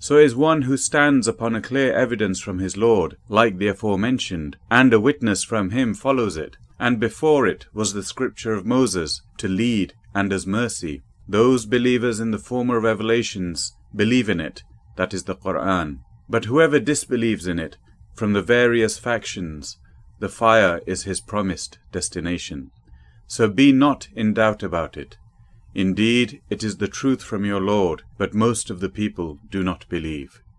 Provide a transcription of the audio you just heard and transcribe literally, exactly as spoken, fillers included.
So is one who stands upon a clear evidence from his Lord, like the aforementioned, and a witness from him follows it, and before it was the scripture of Moses, to lead and as mercy. Those believers in the former revelations believe in it, that is the Qur'an. But whoever disbelieves in it, from the various factions, the fire is his promised destination. So be not in doubt about it. Indeed, it is the truth from your Lord, but most of the people do not believe.